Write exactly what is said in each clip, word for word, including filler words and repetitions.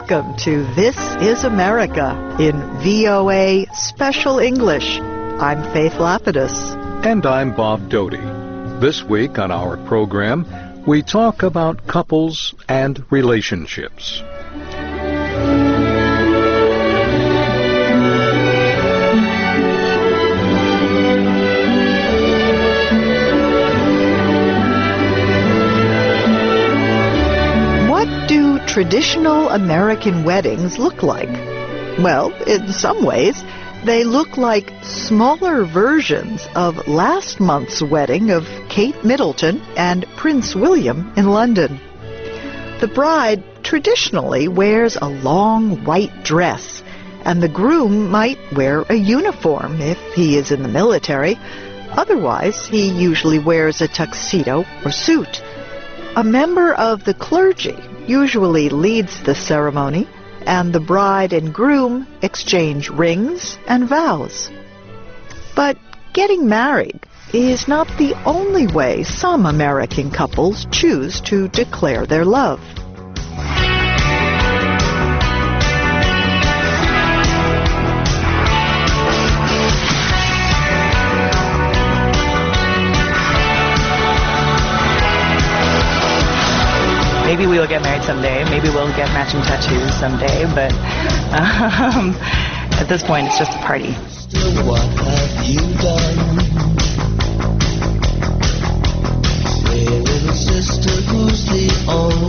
Welcome to This is America in V O A Special English. I'm Faith Lapidus. And I'm Bob Doty. This week on our program, we talk about couples and relationships. What do traditional American weddings look like? Well, in some ways, they look like smaller versions of last month's wedding of Kate Middleton and Prince William in London. The bride traditionally wears a long white dress, and the groom might wear a uniform if he is in the military. Otherwise, he usually wears a tuxedo or suit. A member of the clergy usually leads the ceremony, and the bride and groom exchange rings and vows. But getting married is not the only way some American couples choose to declare their love. Maybe we will get married someday. Maybe we'll get matching tattoos someday. But um, at this point, it's just a party. What have you done? Say, little sister, who's the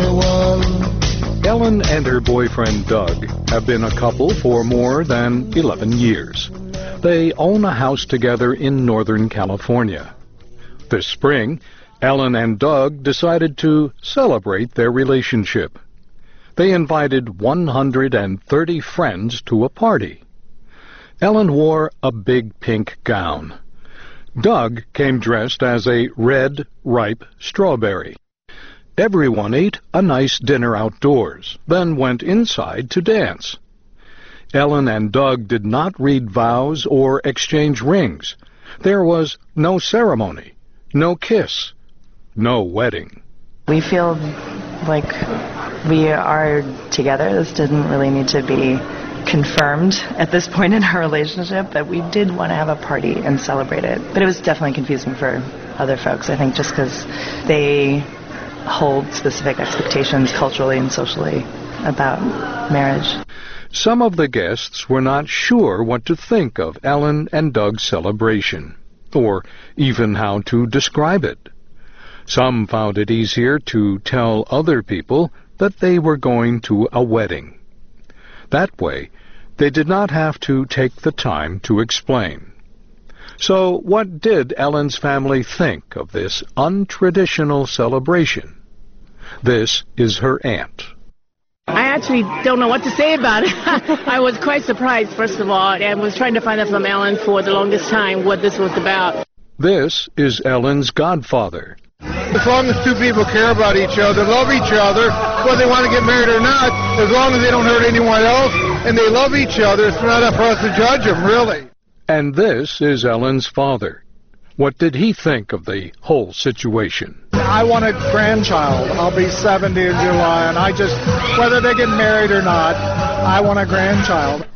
only one? Ellen and her boyfriend Doug have been a couple for more than eleven years. They own a house together in Northern California. This spring, Ellen and Doug decided to celebrate their relationship. They invited one hundred thirty friends to a party. Ellen wore a big pink gown. Doug came dressed as a red, ripe strawberry. Everyone ate a nice dinner outdoors, then went inside to dance. Ellen and Doug did not read vows or exchange rings. There was no ceremony, no kiss, no wedding. We feel like we are together. This didn't really need to be confirmed at this point in our relationship, but we did want to have a party and celebrate it. But it was definitely confusing for other folks, I think, just because they hold specific expectations culturally and socially about marriage. Some of the guests were not sure what to think of Ellen and Doug's celebration, or even how to describe it. Some found it easier to tell other people that they were going to a wedding. That way, they did not have to take the time to explain. So what did Ellen's family think of this untraditional celebration? This is her aunt. I actually don't know what to say about it. I was quite surprised, first of all, and was trying to find out from Ellen for the longest time what this was about. This is Ellen's godfather. As long as two people care about each other, love each other, whether they want to get married or not, as long as they don't hurt anyone else, and they love each other, it's not up for us to judge them, really. And this is Ellen's father. What did he think of the whole situation? I want a grandchild. I'll be seventy in July, and I just, whether they get married or not, I want a grandchild.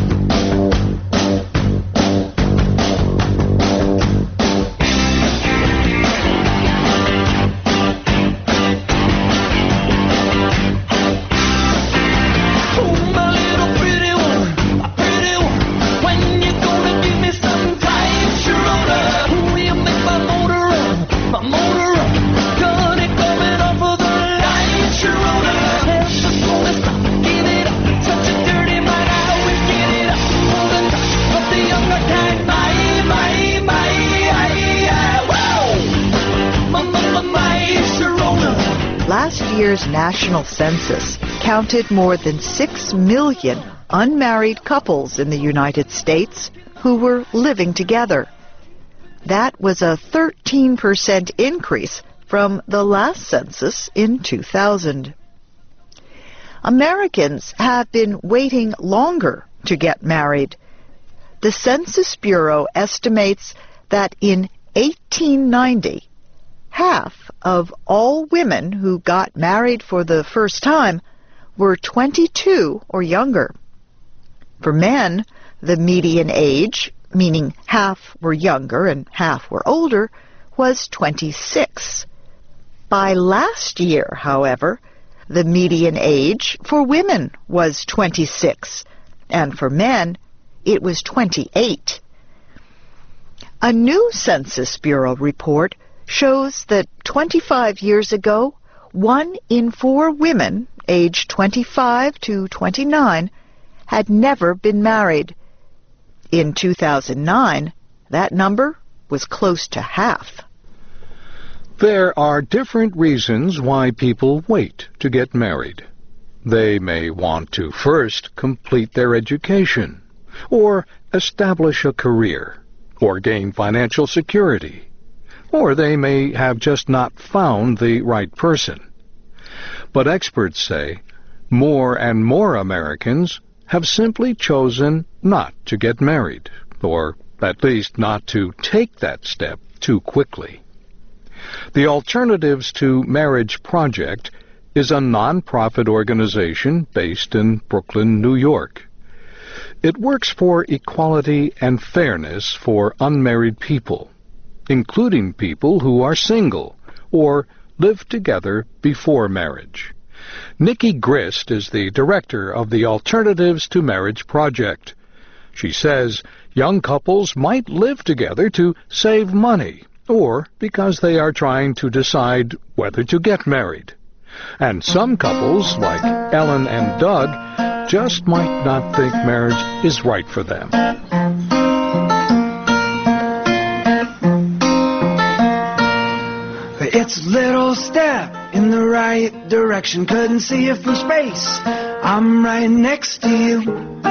Last year's national census counted more than six million unmarried couples in the United States who were living together. That was a thirteen percent increase from the last census in two thousand. Americans have been waiting longer to get married. The Census Bureau estimates that in eighteen ninety, half of all women who got married for the first time were twenty-two or younger. For men, the median age, meaning half were younger and half were older, was twenty-six. By last year, however, the median age for women was twenty-six, and for men, it was twenty-eight. A new Census Bureau report shows that twenty-five years ago, one in four women aged twenty-five to twenty-nine had never been married. In two thousand nine, that number was close to half. There are different reasons why people wait to get married. They may want to first complete their education, or establish a career, or gain financial security, or they may have just not found the right person. But experts say more and more Americans have simply chosen not to get married, or at least not to take that step too quickly. The Alternatives to Marriage Project is a non-profit organization based in Brooklyn, New York. It works for equality and fairness for unmarried people, including people who are single or live together before marriage. Nikki Grist is the director of the Alternatives to Marriage Project. She says young couples might live together to save money or because they are trying to decide whether to get married. And some couples, like Ellen and Doug, just might not think marriage is right for them. It's a little step in the right direction. Couldn't see it from space. I'm right next to you.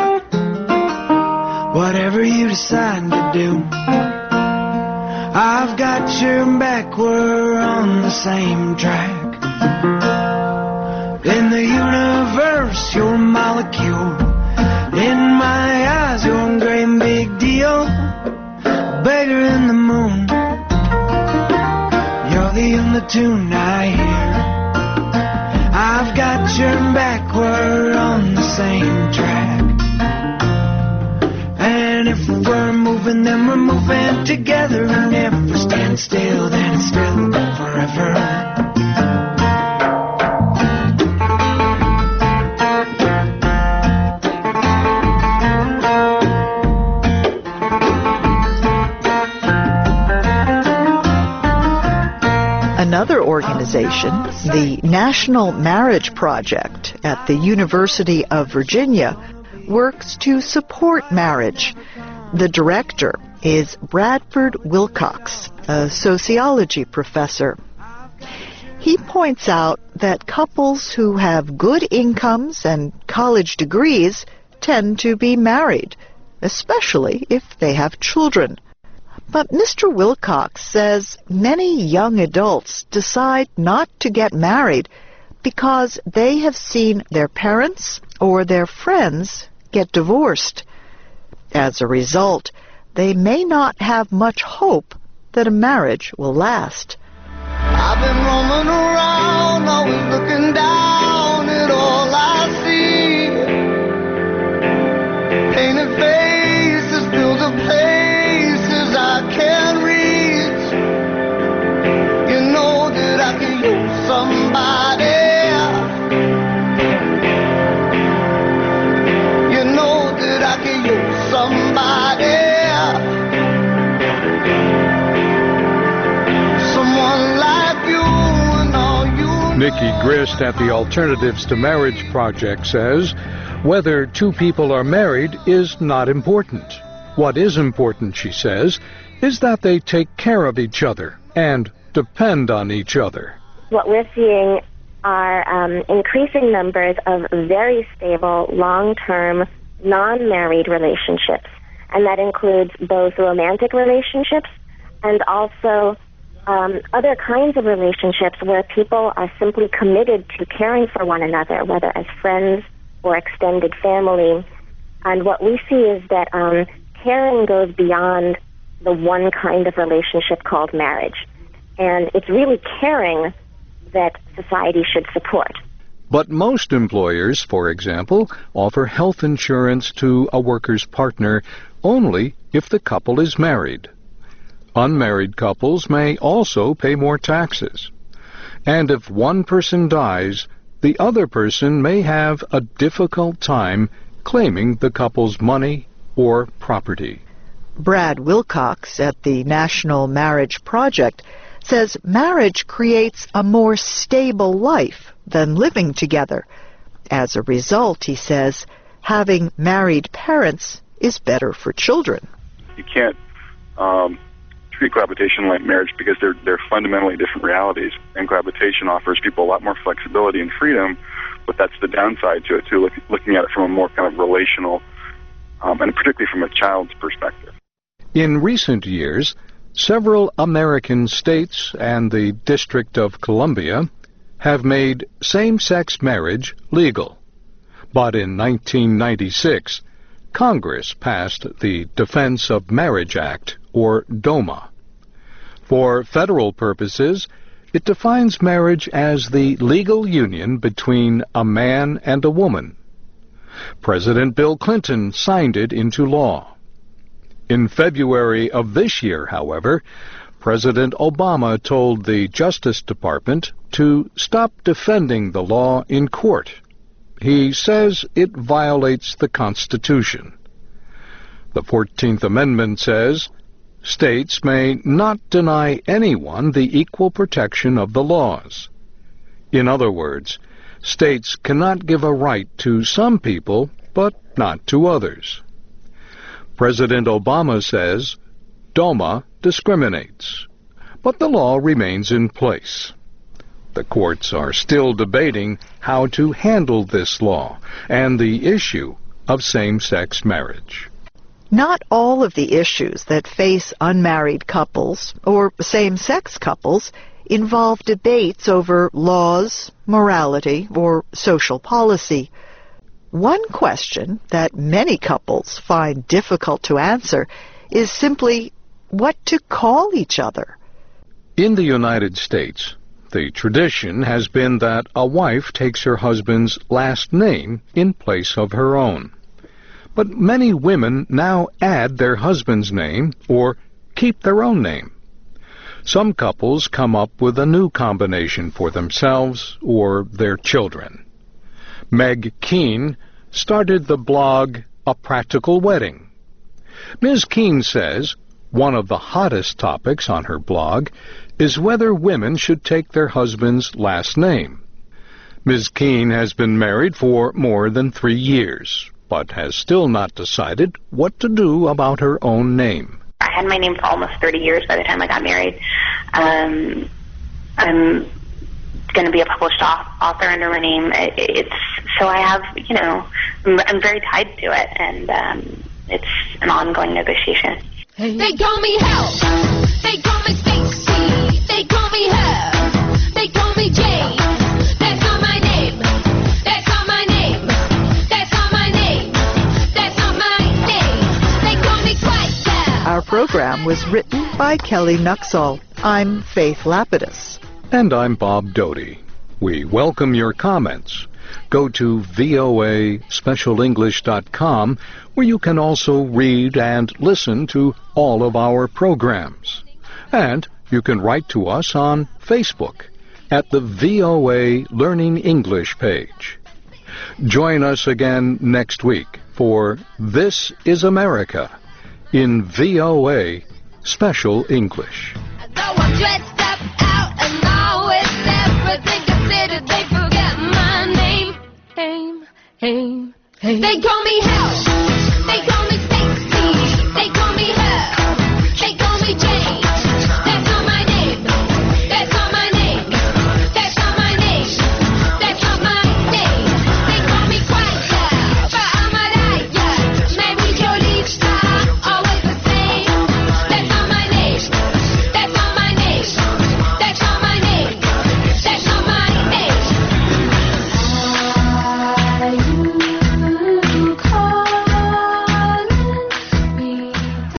Whatever you decide to do, I've got your back. We're on the same track. In the universe, you're a molecule. In my eyes, you're a great big deal. Bigger than the moon. You're the only tune I hear. I've got your back. We're on the same track. And if we're moving, then we're moving together. And if we stand still, then it's still forever. Another organization, the National Marriage Project at the University of Virginia, works to support marriage. The director is Bradford Wilcox, a sociology professor. He points out that couples who have good incomes and college degrees tend to be married, especially if they have children. But Mister Wilcox says many young adults decide not to get married because they have seen their parents or their friends get divorced. As a result, they may not have much hope that a marriage will last. I've been roaming around, always looking down at all I see. Painted faces, filled the places I can't reach. You know that I can use somebody. You know that I can use somebody. Someone like you and all you. Nikki Grist at the Alternatives to Marriage Project says whether two people are married is not important. What is important, she says, is that they take care of each other and depend on each other. What we're seeing are um, increasing numbers of very stable, long-term, non-married relationships. And that includes both romantic relationships and also um, other kinds of relationships where people are simply committed to caring for one another, whether as friends or extended family. And what we see is that um, caring goes beyond the one kind of relationship called marriage. And it's really caring that society should support. But most employers, for example, offer health insurance to a worker's partner only if the couple is married. Unmarried couples may also pay more taxes. And if one person dies, the other person may have a difficult time claiming the couple's money or property. Brad Wilcox at the National Marriage Project says marriage creates a more stable life than living together. As a result, he says, having married parents is better for children. You can't um, treat cohabitation like marriage because they're they're fundamentally different realities. And cohabitation offers people a lot more flexibility and freedom, but that's the downside to it too. Look, looking at it from a more kind of relational, um, and particularly from a child's perspective. In recent years, several American states and the District of Columbia have made same-sex marriage legal. But in nineteen ninety-six, Congress passed the Defense of Marriage Act, or DOMA. For federal purposes, it defines marriage as the legal union between a man and a woman. President Bill Clinton signed it into law. In February of this year, however, President Obama told the Justice Department to stop defending the law in court. He says it violates the Constitution. The fourteenth Amendment says states may not deny anyone the equal protection of the laws. In other words, states cannot give a right to some people, but not to others. President Obama says DOMA discriminates, but the law remains in place. The courts are still debating how to handle this law and the issue of same-sex marriage. Not all of the issues that face unmarried couples or same-sex couples involve debates over laws, morality, or social policy. One question that many couples find difficult to answer is simply what to call each other. In the United States, the tradition has been that a wife takes her husband's last name in place of her own. But many women now add their husband's name or keep their own name. Some couples come up with a new combination for themselves or their children. Meg Keene started the blog A Practical Wedding. Miz Keene says one of the hottest topics on her blog is whether women should take their husband's last name. Miz Keene has been married for more than three years, but has still not decided what to do about her own name. I had my name for almost thirty years by the time I got married. Um, I'm going to be a published author under my name. It's so I have, you know, I'm very tied to it, and um, it's an ongoing negotiation. They call me Hell. They call me Stacy. They call me Her. They call me Jane. That's not my name. That's not my name. That's not my name. That's not my name. They call me Quiet. Our program was written by Kelly Nuxall. I'm Faith Lapidus. And I'm Bob Doty. We welcome your comments. Go to V O A special english dot com, where you can also read and listen to all of our programs. And you can write to us on Facebook at the V O A Learning English page. Join us again next week for This is America in V O A Special English. Though I'm dressed up out and always everything considered, they forget my name. Name, name, name. They call me Hell. They call me